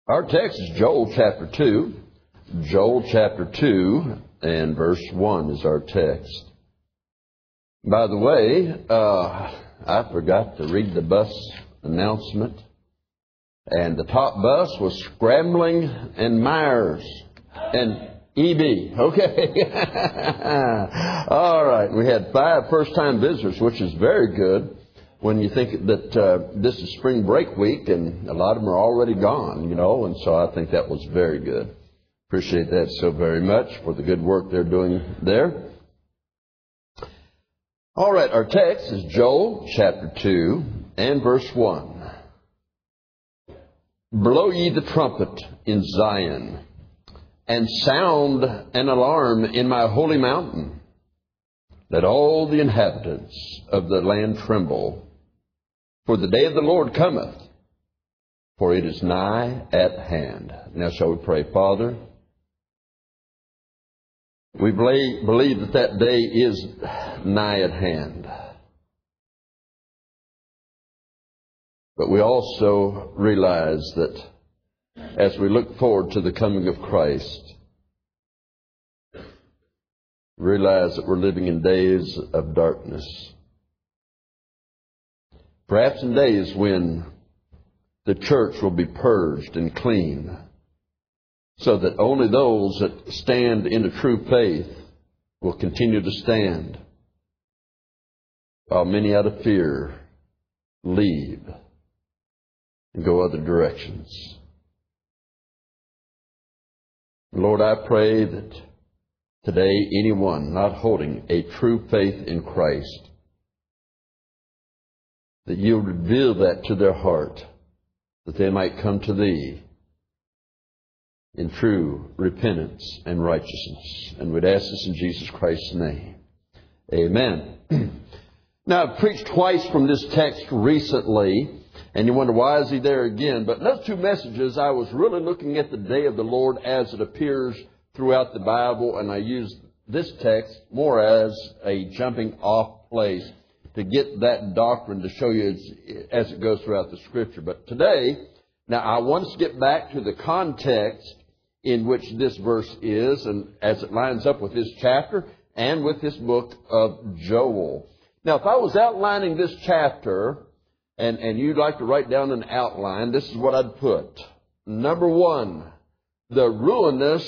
Our text is Joel chapter 2. Joel chapter 2 and verse 1 is our text. By the way, I forgot to read the bus announcement. And the top bus was Scrambling and Myers and EB. Okay. All right. We had 5 first-time visitors, which is very good when you think that this is spring break week and a lot of them are already gone, and so I think that was very good. Appreciate that so very much for the good work they're doing there. All right. Our text is Joel chapter 2 and verse 1. Blow ye the trumpet in Zion, and sound an alarm in my holy mountain. Let all the inhabitants of the land tremble, for the day of the Lord cometh, for it is nigh at hand. Now shall we pray. Father, we believe that day is nigh at hand. But we also realize that as we look forward to the coming of Christ, realize that we're living in days of darkness. Perhaps in days when the church will be purged and clean, so that only those that stand in a true faith will continue to stand, while many out of fear leave and go other directions. Lord, I pray that today anyone not holding a true faith in Christ, that you'll reveal that to their heart, that they might come to Thee in true repentance and righteousness. And we'd ask this in Jesus Christ's name. Amen. Now, I've preached twice from this text recently, and you wonder, why is he there again? But in those 2 messages, I was really looking at the day of the Lord as it appears throughout the Bible, and I used this text more as a jumping off place to get that doctrine to show you as it goes throughout the Scripture. But today, now I want us to get back to the context in which this verse is, and as it lines up with this chapter and with this book of Joel. Now, if I was outlining this chapter, and you'd like to write down an outline, this is what I'd put. Number 1, the ruinous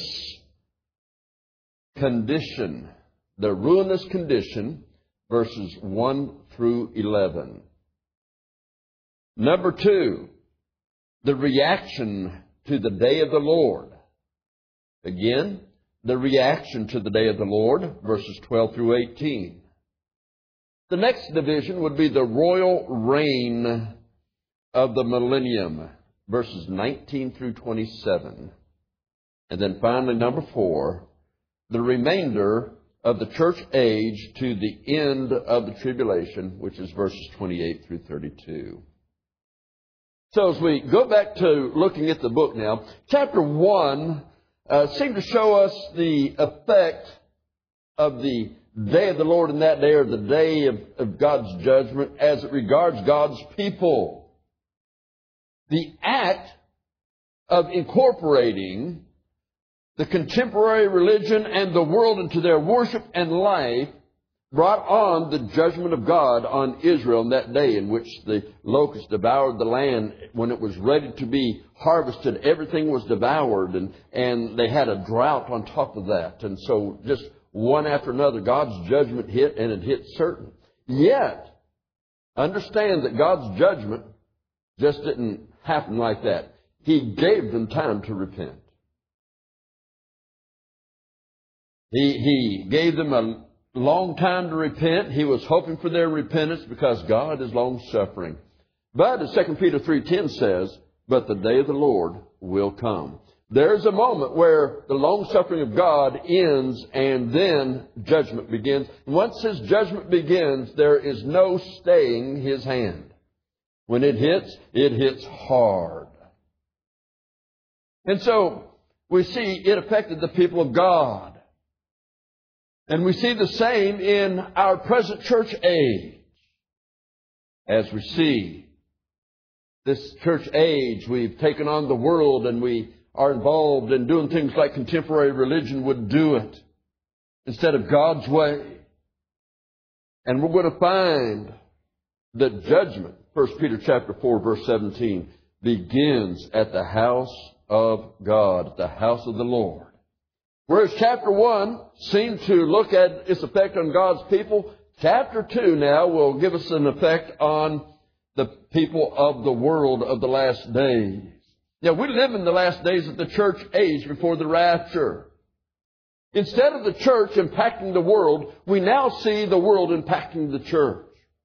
condition. The ruinous condition, verses 1 through 11. Number 2, the reaction to the day of the Lord. Again, the reaction to the day of the Lord, verses 12 through 18. The next division would be the royal reign of the millennium, verses 19 through 27. And then finally, number 4, the remainder of the church age to the end of the tribulation, which is verses 28 through 32. So as we go back to looking at the book now, chapter 1 seemed to show us the effect of the day of the Lord in that day, or the day of God's judgment as it regards God's people. The act of incorporating the contemporary religion and the world into their worship and life brought on the judgment of God on Israel in that day, in which the locusts devoured the land. When it was ready to be harvested, everything was devoured, and they had a drought on top of that. And so just one after another, God's judgment hit, and it hit certain. Yet, understand that God's judgment just didn't happen like that. He gave them time to repent. He gave them a long time to repent. He was hoping for their repentance because God is long-suffering. But as 2 Peter 3:10 says, but the day of the Lord will come. There's a moment where the long-suffering of God ends and then judgment begins. And once His judgment begins, there is no staying His hand. When it hits hard. And so we see it affected the people of God. And we see the same in our present church age, as we see this church age, we've taken on the world and we are involved in doing things like contemporary religion would do it instead of God's way. And we're going to find that judgment, 1 Peter chapter 4, verse 17, begins at the house of God, the house of the Lord. Whereas chapter 1 seemed to look at its effect on God's people, chapter 2 now will give us an effect on the people of the world of the last days. Now, we live in the last days of the church age before the rapture. Instead of the church impacting the world, we now see the world impacting the church.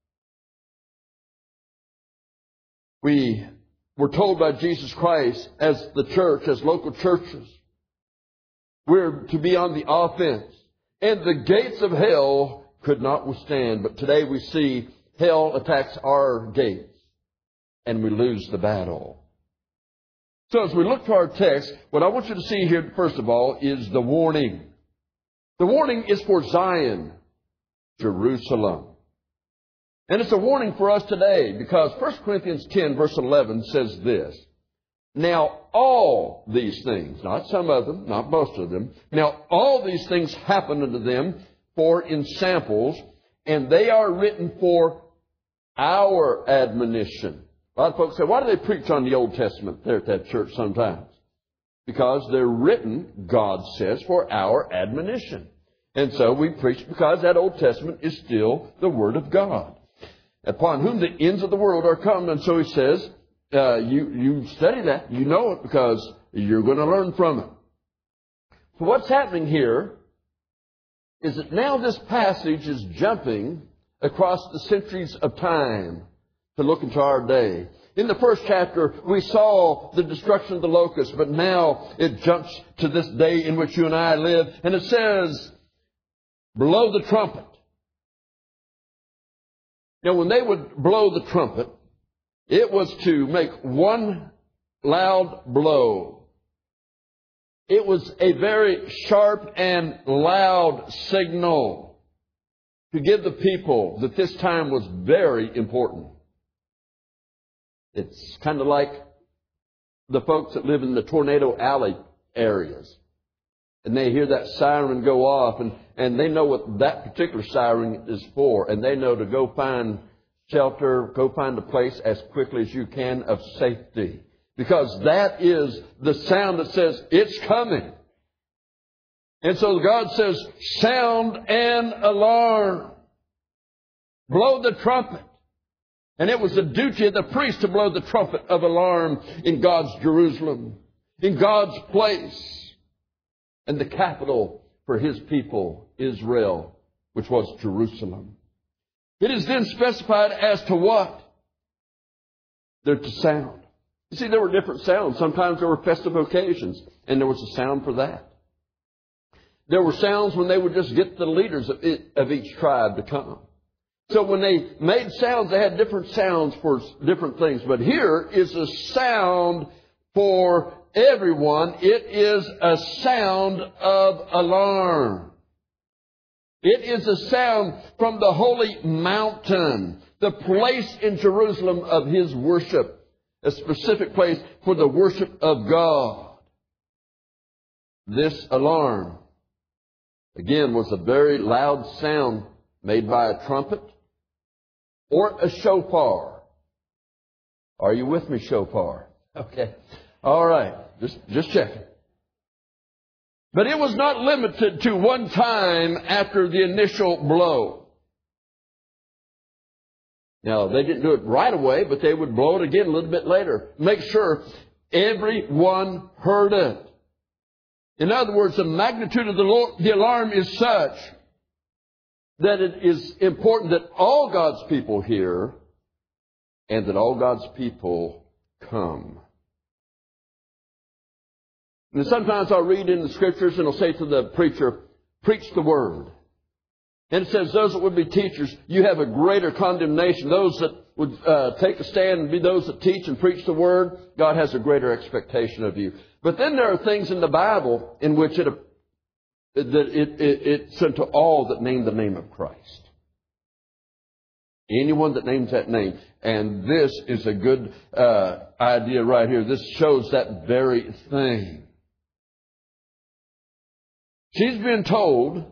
We were told by Jesus Christ as the church, as local churches, we're to be on the offense. And the gates of hell could not withstand. But today we see hell attacks our gates and we lose the battle. So as we look to our text, what I want you to see here, first of all, is the warning. The warning is for Zion, Jerusalem. And it's a warning for us today because 1 Corinthians 10 verse 11 says this. Now all these things, not some of them, not most of them, now all these things happen unto them for in samples, and they are written for our admonition. A lot of folks say, why do they preach on the Old Testament there at that church sometimes? Because they're written, God says, for our admonition. And so we preach because that Old Testament is still the Word of God, upon whom the ends of the world are come. And so he says, you study that, you know it, because you're going to learn from it. So what's happening here is that now this passage is jumping across the centuries of time to look into our day. In the first chapter, we saw the destruction of the locusts, but now it jumps to this day in which you and I live, and it says, blow the trumpet. Now, when they would blow the trumpet, it was to make one loud blow. It was a very sharp and loud signal to give the people that this time was very important. It's kind of like the folks that live in the Tornado Alley areas. And they hear that siren go off, and they know what that particular siren is for. And they know to go find shelter, go find a place as quickly as you can of safety. Because that is the sound that says, it's coming. And so God says, sound an alarm. Blow the trumpet. And it was the duty of the priest to blow the trumpet of alarm in God's Jerusalem, in God's place, and the capital for His people, Israel, which was Jerusalem. It is then specified as to what they're to sound. You see, there were different sounds. Sometimes there were festive occasions, and there was a sound for that. There were sounds when they would just get the leaders of each tribe to come. So when they made sounds, they had different sounds for different things. But here is a sound for everyone. It is a sound of alarm. It is a sound from the holy mountain, the place in Jerusalem of His worship, a specific place for the worship of God. This alarm, again, was a very loud sound made by a trumpet or a shofar. Are you with me, shofar? Okay. All right. Just checking. But it was not limited to one time after the initial blow. Now, they didn't do it right away, but they would blow it again a little bit later. Make sure everyone heard it. In other words, the magnitude of the alarm is such that it is important that all God's people hear and that all God's people come. And sometimes I'll read in the Scriptures and I'll say to the preacher, preach the Word. And it says those that would be teachers, you have a greater condemnation. Those that would take a stand and be those that teach and preach the Word, God has a greater expectation of you. But then there are things in the Bible in which it's unto all that name the name of Christ. Anyone that names that name. And this is a good idea right here. This shows that very thing. She's been told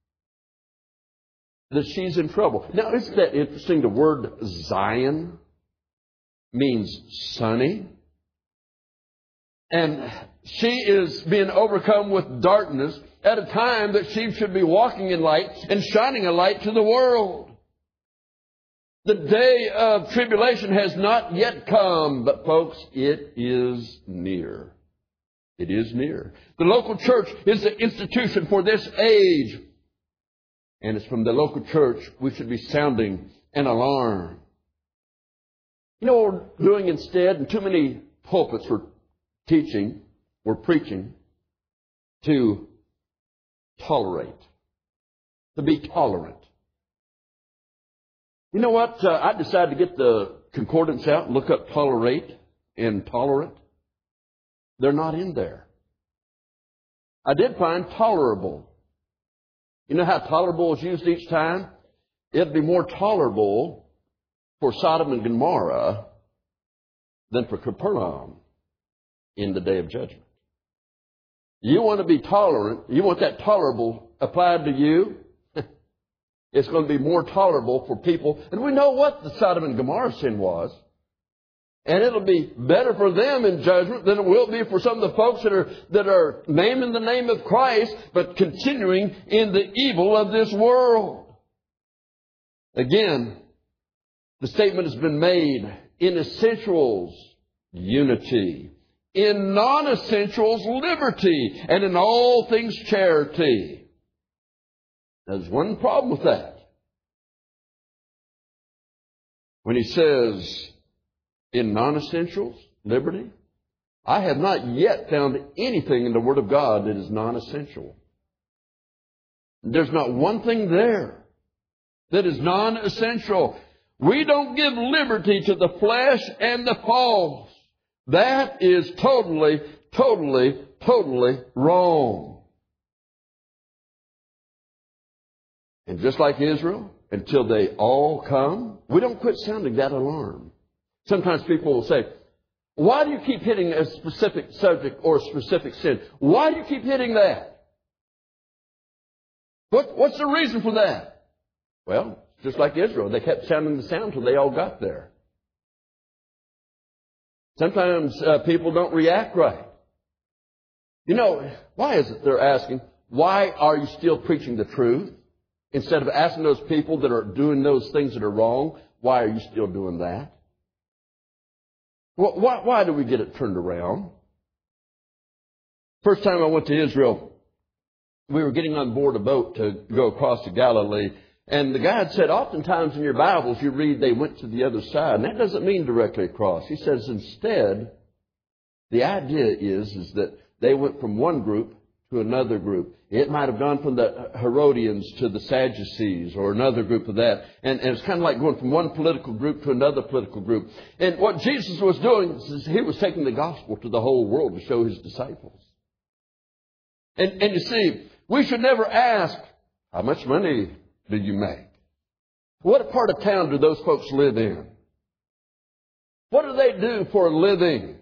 that she's in trouble. Now, isn't that interesting? The word Zion means sunny. And she is being overcome with darkness at a time that she should be walking in light and shining a light to the world. The day of tribulation has not yet come, but folks, it is near. It is near. The local church is the institution for this age. And it's from the local church we should be sounding an alarm. You know what we're doing instead? In too many pulpits we're teaching, we're preaching to tolerate, to be tolerant. You know what? I decided to get the concordance out and look up tolerate and tolerant. They're not in there. I did find tolerable. You know how tolerable is used each time? It'd be more tolerable for Sodom and Gomorrah than for Capernaum in the day of judgment. You want to be tolerant, you want that tolerable applied to you, it's going to be more tolerable for people. And we know what the Sodom and Gomorrah sin was. And it'll be better for them in judgment than it will be for some of the folks that are naming the name of Christ, but continuing in the evil of this world. Again, the statement has been made: in essentials, unity; in non-essentials, liberty; and in all things, charity. There's one problem with that. When he says, in non-essentials, liberty, I have not yet found anything in the Word of God that is non-essential. There's not one thing there that is non-essential. We don't give liberty to the flesh and the false. That is totally, totally, totally wrong. And just like Israel, until they all come, we don't quit sounding that alarm. Sometimes people will say, why do you keep hitting a specific subject or a specific sin? Why do you keep hitting that? What's the reason for that? Well, just like Israel, they kept sounding the sound until they all got there. Sometimes people don't react right. You know, why is it they're asking, why are you still preaching the truth? Instead of asking those people that are doing those things that are wrong, why are you still doing that? Why do we get it turned around? First time I went to Israel, we were getting on board a boat to go across to Galilee. And the guide said, oftentimes in your Bibles you read they went to the other side. And that doesn't mean directly across. He says instead, the idea is that they went from one group to another group. It might have gone from the Herodians to the Sadducees or another group of that. And it's kind of like going from one political group to another political group. And what Jesus was doing is he was taking the gospel to the whole world to show his disciples. And you see, we should never ask, how much money do you make? What part of town do those folks live in? What do they do for a living?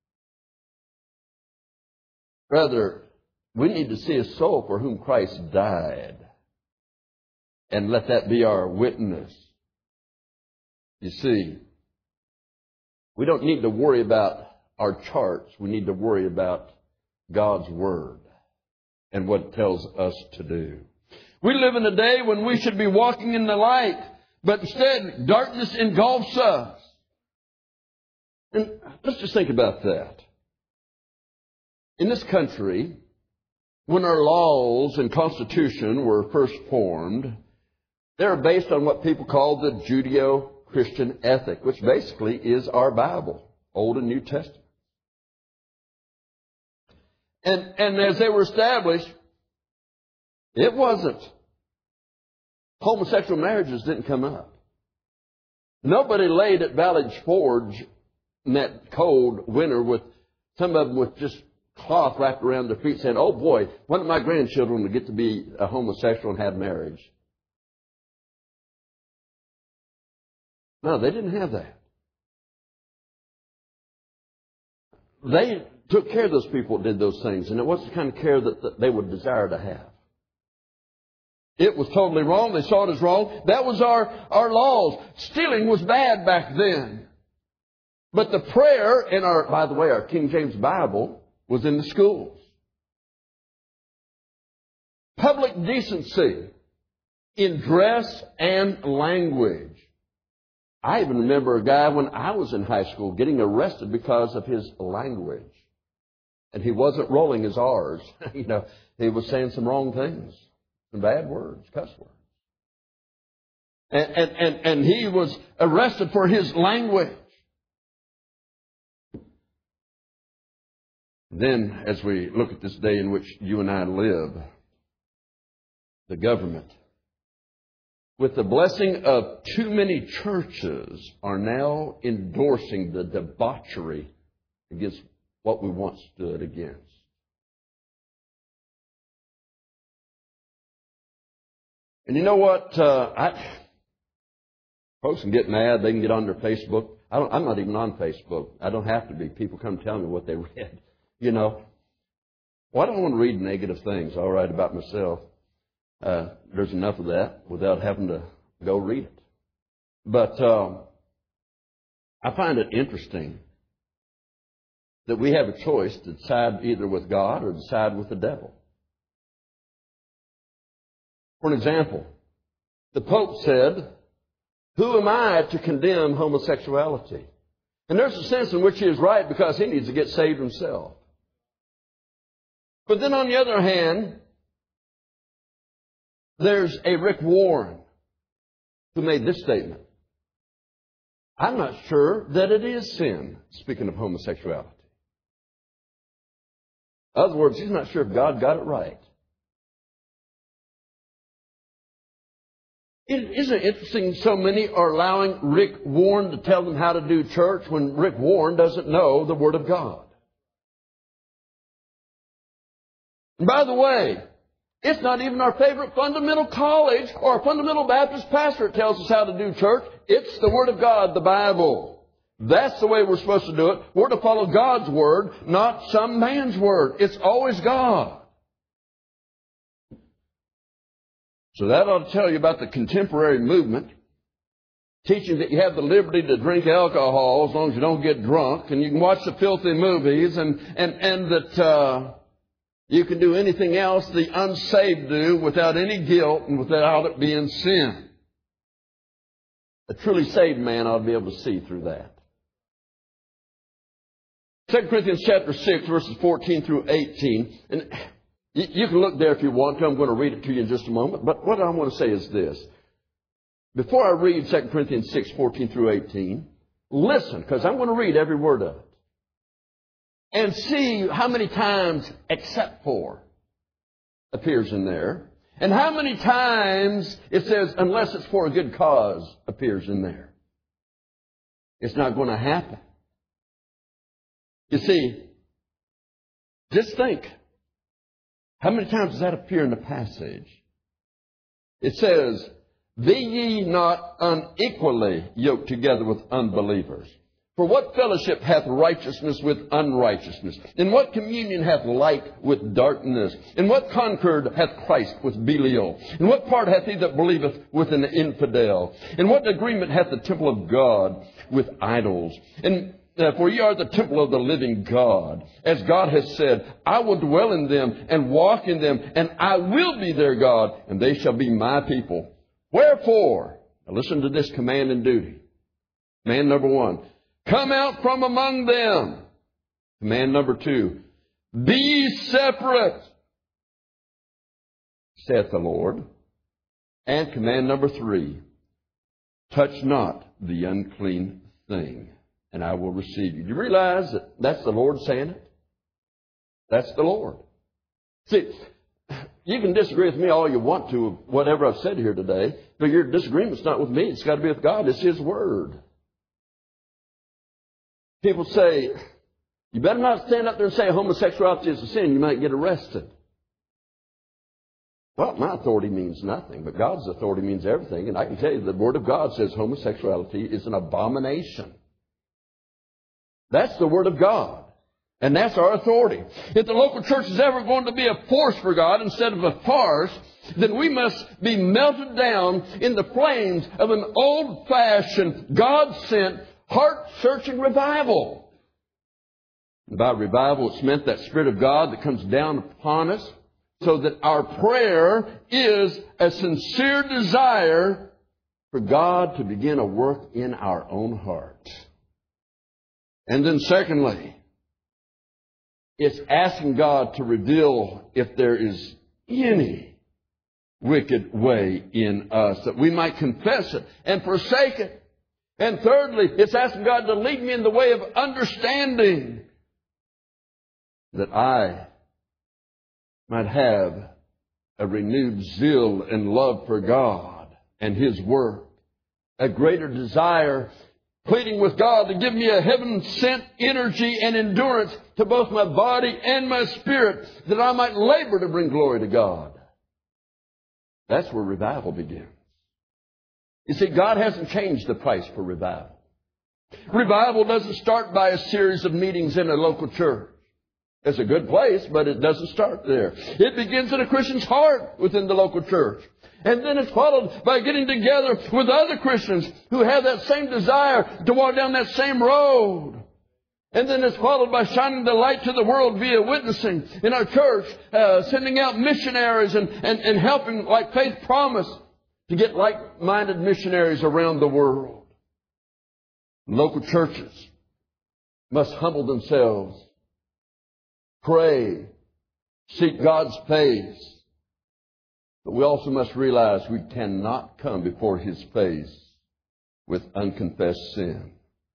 Rather, we need to see a soul for whom Christ died. And let that be our witness. You see, we don't need to worry about our charts. We need to worry about God's Word and what it tells us to do. We live in a day when we should be walking in the light, but instead darkness engulfs us. And let's just think about that. In this country, when our laws and Constitution were first formed, they were based on what people call the Judeo-Christian ethic, which basically is our Bible, Old and New Testament. And as they were established, it wasn't. Homosexual marriages didn't come up. Nobody laid at Valley Forge in that cold winter with some of them with just cloth wrapped around their feet saying, oh boy, one of my grandchildren will get to be a homosexual and have marriage. No, they didn't have that. They took care of those people that did those things, and it wasn't the kind of care that they would desire to have. It was totally wrong. They saw it as wrong. That was our laws. Stealing was bad back then. But the prayer in by the way, our King James Bible was in the schools. Public decency in dress and language. I even remember a guy when I was in high school getting arrested because of his language. And he wasn't rolling his R's. He was saying some wrong things. Some bad words, cuss words. And he was arrested for his language. Then, as we look at this day in which you and I live, the government, with the blessing of too many churches, are now endorsing the debauchery against what we once stood against. And you know what? Folks can get mad. They can get on their Facebook. I'm not even on Facebook. I don't have to be. People come tell me what they read. Well, I don't want to read negative things, all right, about myself. There's enough of that without having to go read it. But I find it interesting that we have a choice to side either with God or to side with the devil. For an example, the Pope said, "Who am I to condemn homosexuality?" And there's a sense in which he is right, because he needs to get saved himself. But then on the other hand, there's a Rick Warren who made this statement: "I'm not sure that it is sin," speaking of homosexuality. In other words, he's not sure if God got it right. Isn't it interesting so many are allowing Rick Warren to tell them how to do church when Rick Warren doesn't know the Word of God? And by the way, it's not even our favorite fundamental college or our fundamental Baptist pastor that tells us how to do church. It's the Word of God, the Bible. That's the way we're supposed to do it. We're to follow God's Word, not some man's word. It's always God. So that ought to tell you about the contemporary movement, teaching that you have the liberty to drink alcohol as long as you don't get drunk, and you can watch the filthy movies, and that you can do anything else the unsaved do without any guilt and without it being sin. A truly saved man ought to be able to see through that. 2 Corinthians chapter 6, verses 14 through 18. And you can look there if you want to. I'm going to read it to you in just a moment. But what I want to say is this. Before I read 2 Corinthians 6, 14 through 18, listen, because I'm going to read every word of it. And see how many times "except for" appears in there. And how many times it says "unless it's for a good cause" appears in there. It's not going to happen. You see, just think. How many times does that appear in the passage? It says, "Be ye not unequally yoked together with unbelievers. For what fellowship hath righteousness with unrighteousness? And what communion hath light with darkness? And what concord hath Christ with Belial? And what part hath he that believeth with an infidel? And what agreement hath the temple of God with idols? And for ye are the temple of the living God. As God has said, I will dwell in them and walk in them, and I will be their God, and they shall be my people. Wherefore," now listen to this command and duty. Command number 1, "Come out from among them." Command number 2, "Be separate, saith the Lord." And command number 3, "Touch not the unclean thing, and I will receive you." Do you realize that that's the Lord saying it? That's the Lord. See, you can disagree with me all you want to, whatever I've said here today, but your disagreement's not with me. It's got to be with God. It's His Word. People say, you better not stand up there and say homosexuality is a sin. You might get arrested. Well, my authority means nothing, but God's authority means everything. And I can tell you the Word of God says homosexuality is an abomination. That's the Word of God. And that's our authority. If the local church is ever going to be a force for God instead of a farce, then we must be melted down in the flames of an old-fashioned, God-sent, heart-searching revival. And by revival, it's meant that Spirit of God that comes down upon us so that our prayer is a sincere desire for God to begin a work in our own heart. And then secondly, it's asking God to reveal if there is any wicked way in us, that we might confess it and forsake it. And thirdly, it's asking God to lead me in the way of understanding, that I might have a renewed zeal and love for God and His Word, a greater desire, pleading with God to give me a heaven-sent energy and endurance to both my body and my spirit, that I might labor to bring glory to God. That's where revival begins. You see, God hasn't changed the price for revival. Revival doesn't start by a series of meetings in a local church. It's a good place, but it doesn't start there. It begins in a Christian's heart within the local church. And then it's followed by getting together with other Christians who have that same desire to walk down that same road. And then it's followed by shining the light to the world via witnessing in our church, sending out missionaries and helping, like Faith promised, to get like-minded missionaries around the world. Local churches must humble themselves, pray, seek God's face. But we also must realize we cannot come before His face with unconfessed sin.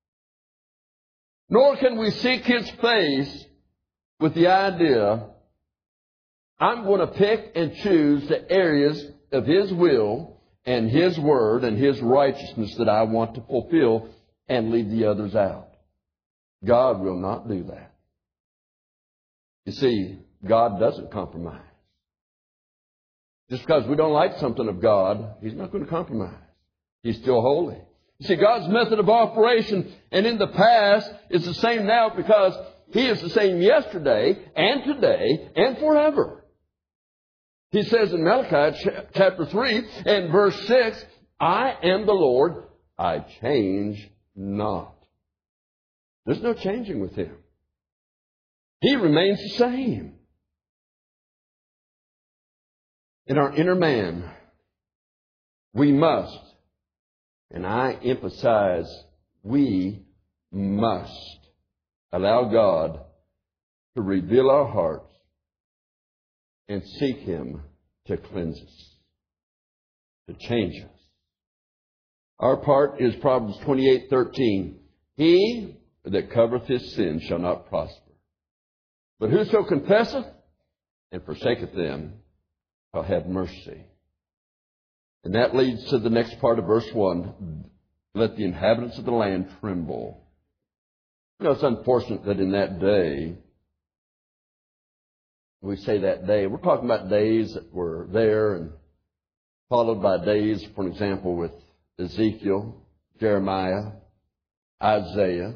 Nor can we seek His face with the idea, I'm going to pick and choose the areas of His will and His Word and His righteousness that I want to fulfill and leave the others out. God will not do that. You see, God doesn't compromise. Just because we don't like something of God, He's not going to compromise. He's still holy. You see, God's method of operation, and in the past, is the same now because He is the same yesterday and today and forever. He says in Malachi chapter 3 and verse 6, I am the Lord, I change not. There's no changing with Him. He remains the same. In our inner man, we must, and I emphasize, we must allow God to reveal our hearts and seek Him to cleanse us, to change us. Our part is Proverbs 28:13. He that covereth his sin shall not prosper. But whoso confesseth and forsaketh them shall have mercy. And that leads to the next part of verse 1. Let the inhabitants of the land tremble. You know, it's unfortunate that in that day, we say that day, we're talking about days that were there and followed by days, for example, with Ezekiel, Jeremiah, Isaiah.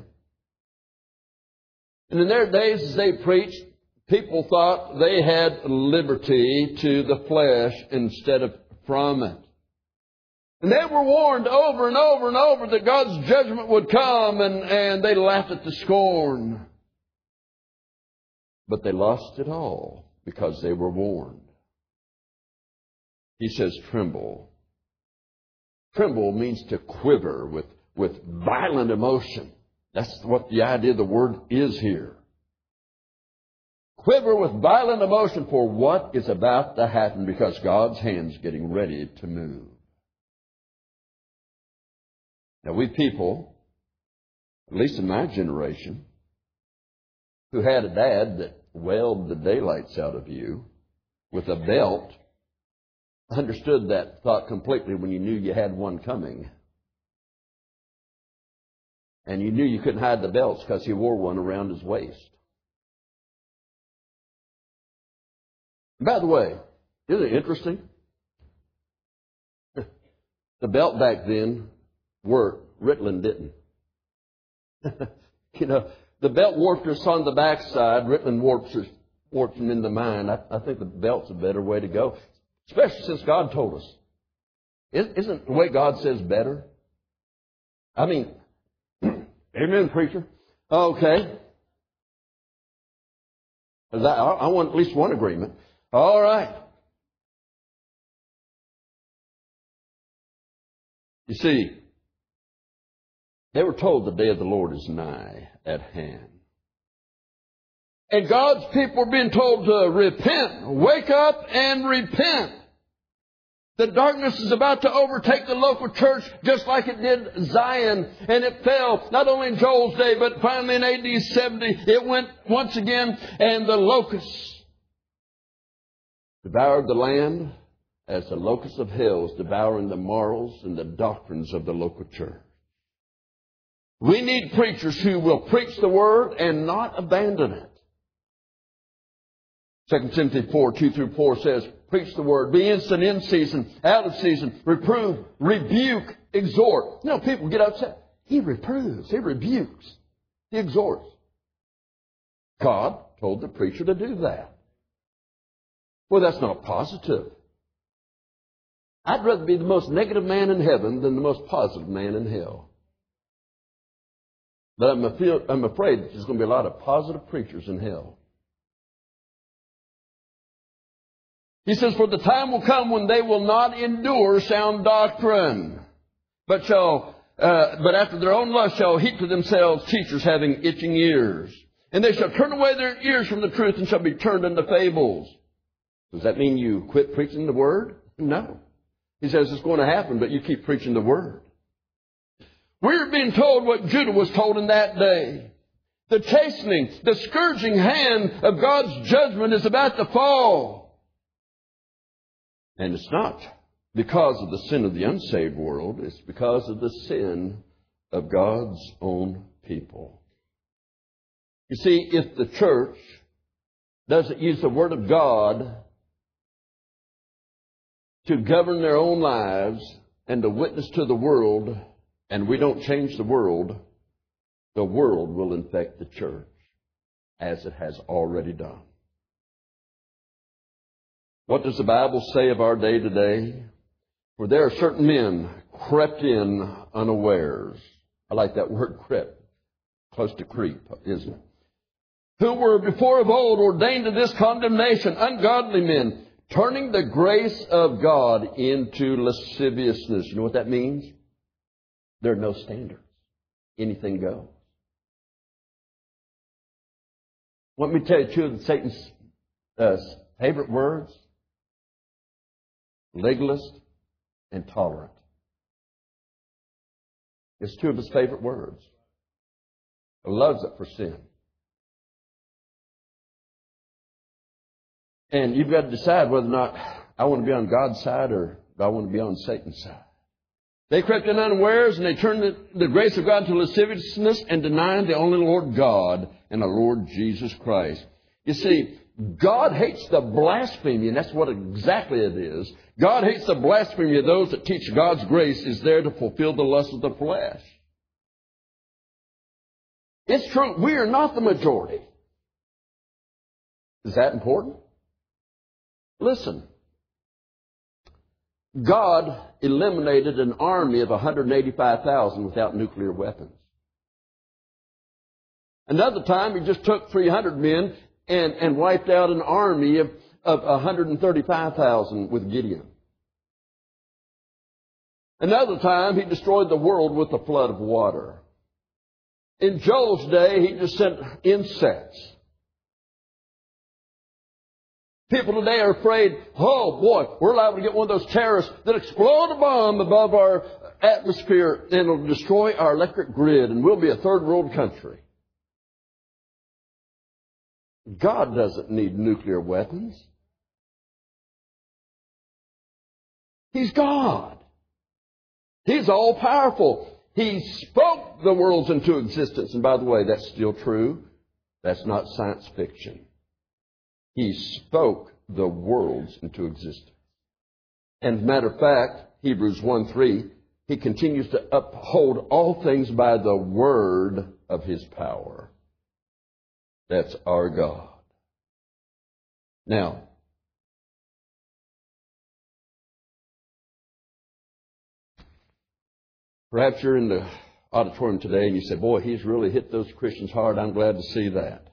And in their days, as they preached, people thought they had liberty to the flesh instead of from it. And they were warned over and over and over that God's judgment would come, and they laughed at the scorn. But they lost it all because they were warned. He says, tremble. Tremble means to quiver with violent emotion. That's what the idea of the word is here. Quiver with violent emotion for what is about to happen because God's hand's getting ready to move. Now, we people, at least in my generation, who had a dad that whaled the daylights out of you with a belt, understood that thought completely when you knew you had one coming. And you knew you couldn't hide the belts because he wore one around his waist. By the way, Isn't it interesting? The belt back then worked. Ritalin didn't. The belt warped us on the backside. Ritalin warps them in the mind. I think the belt's a better way to go, especially since God told us. Isn't the way God says better? I mean, amen, preacher. Okay. I want at least one agreement. All right. You see, they were told the day of the Lord is nigh at hand. And God's people are being told to repent, wake up and repent. The darkness is about to overtake the local church just like it did Zion. And it fell not only in Joel's day, but finally in AD 70, it went once again, and the locusts devoured the land as the locusts of hell is devouring the morals and the doctrines of the local church. We need preachers who will preach the word and not abandon it. 2 Timothy 4:2-4 says, preach the word, be instant in season, out of season, reprove, rebuke, exhort. People get upset. He reproves, he rebukes, he exhorts. God told the preacher to do that. Well, that's not positive. I'd rather be the most negative man in heaven than the most positive man in hell. But I'm afraid there's going to be a lot of positive preachers in hell. He says, for the time will come when they will not endure sound doctrine, but after their own lust shall heap to themselves teachers having itching ears. And they shall turn away their ears from the truth and shall be turned into fables. Does that mean you quit preaching the word? No. He says it's going to happen, but you keep preaching the word. We're being told what Judah was told in that day. The chastening, the scourging hand of God's judgment is about to fall. And it's not because of the sin of the unsaved world. It's because of the sin of God's own people. You see, if the church doesn't use the Word of God to govern their own lives and to witness to the world, and we don't change the world will infect the church as it has already done. What does the Bible say of our day today? For there are certain men crept in unawares. I like that word crept. Close to creep, isn't it? Who were before of old ordained to this condemnation, ungodly men, turning the grace of God into lasciviousness. You know what that means? There are no standards. Anything goes. Let me tell you two of Satan's favorite words. Legalist and tolerant. It's two of his favorite words. He loves it for sin. And you've got to decide whether or not I want to be on God's side or I want to be on Satan's side. They crept in unawares and they turned the grace of God to lasciviousness and denied the only Lord God and our Lord Jesus Christ. You see, God hates the blasphemy, and that's what exactly it is. God hates the blasphemy of those that teach God's grace is there to fulfill the lust of the flesh. It's true, we are not the majority. Is that important? Listen. God eliminated an army of 185,000 without nuclear weapons. Another time, He just took 300 men and wiped out an army of 135,000 with Gideon. Another time, He destroyed the world with a flood of water. In Joel's day, He just sent insects. People today are afraid, oh boy, we're liable to get one of those terrorists that explode a bomb above our atmosphere and it'll destroy our electric grid and we'll be a third world country. God doesn't need nuclear weapons. He's God. He's all powerful. He spoke the worlds into existence. And by the way, that's still true. That's not science fiction. He spoke the worlds into existence. And as a matter of fact, Hebrews 1:3, He continues to uphold all things by the word of His power. That's our God. Now, perhaps you're in the auditorium today and you say, boy, he's really hit those Christians hard. I'm glad to see that.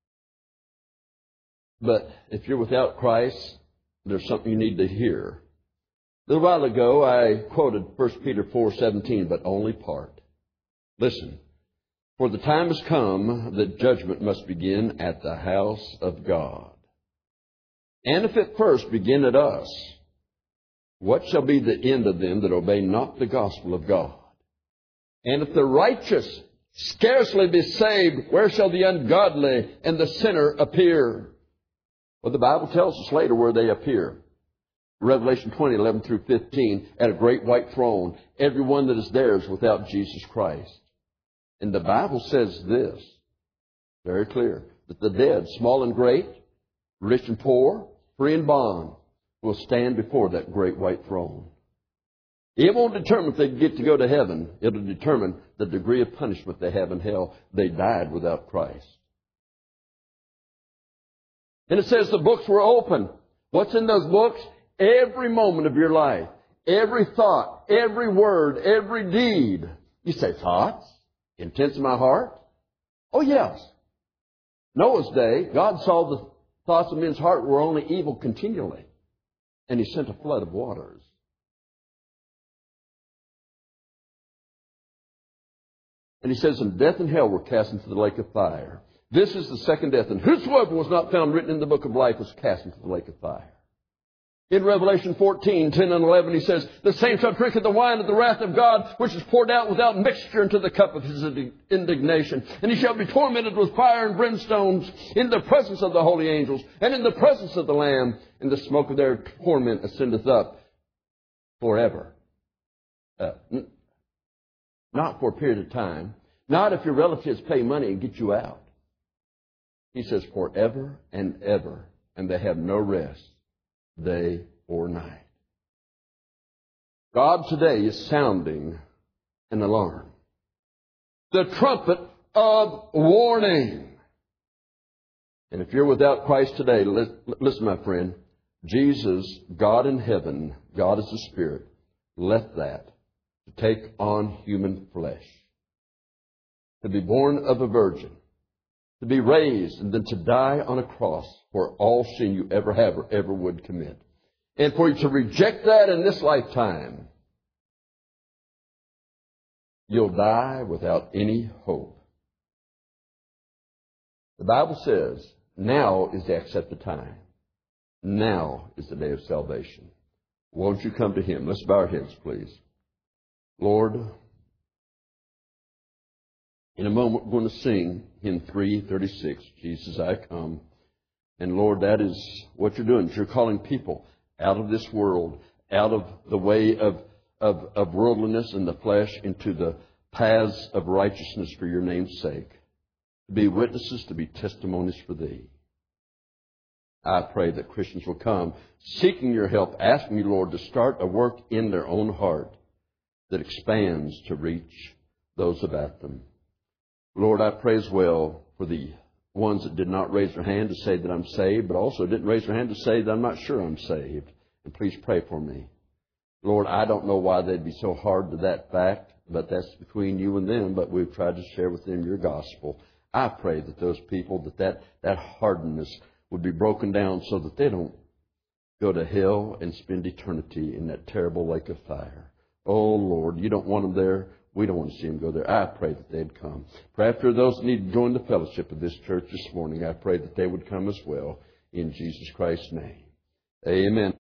But if you're without Christ, there's something you need to hear. A little while ago, I quoted 1 Peter 4:17, but only part. Listen, for the time has come that judgment must begin at the house of God. And if it first begin at us, what shall be the end of them that obey not the gospel of God? And if the righteous scarcely be saved, where shall the ungodly and the sinner appear? Well, the Bible tells us later where they appear. Revelation 20:11 through 15, at a great white throne. Everyone that is there is without Jesus Christ. And the Bible says this, very clear, that the dead, small and great, rich and poor, free and bond, will stand before that great white throne. It won't determine if they get to go to heaven. It'll determine the degree of punishment they have in hell. They died without Christ. And it says the books were open. What's in those books? Every moment of your life. Every thought, every word, every deed. You say, thoughts? Intents in my heart? Oh, yes. Noah's day, God saw the thoughts of men's heart were only evil continually. And He sent a flood of waters. And He says, and death and hell were cast into the lake of fire. This is the second death. And whosoever was not found written in the book of life was cast into the lake of fire. In Revelation 14:10 and 11, He says, the same shall drink of the wine of the wrath of God, which is poured out without mixture into the cup of His indignation. And he shall be tormented with fire and brimstones in the presence of the holy angels and in the presence of the Lamb. And the smoke of their torment ascendeth up forever. Not for a period of time. Not if your relatives pay money and get you out. He says forever and ever. And they have no rest, day or night. God today is sounding an alarm. The trumpet of warning. And if you're without Christ today, listen, my friend. Jesus, God in heaven, God is the Spirit, left that to take on human flesh. To be born of a virgin. To be raised and then to die on a cross for all sin you ever have or ever would commit. And for you to reject that in this lifetime, you'll die without any hope. The Bible says, now is the accepted time. Now is the day of salvation. Won't you come to Him? Let's bow our heads, please. Lord, in a moment we're going to sing hymn 336, Jesus, I Come. And Lord, that is what you're doing. You're calling people out of this world, out of the way of worldliness and the flesh into the paths of righteousness for your name's sake. To be witnesses, to be testimonies for Thee. I pray that Christians will come seeking your help, asking you, Lord, to start a work in their own heart that expands to reach those about them. Lord, I pray as well for the ones that did not raise their hand to say that I'm saved, but also didn't raise their hand to say that I'm not sure I'm saved. And please pray for me. Lord, I don't know why they'd be so hard to that fact, but that's between you and them, but we've tried to share with them your gospel. I pray that those people, that hardness would be broken down so that they don't go to hell and spend eternity in that terrible lake of fire. Oh, Lord, you don't want them there. We don't want to see them go there. I pray that they'd come. Pray for those that need to join the fellowship of this church this morning. I pray that they would come as well. In Jesus Christ's name. Amen.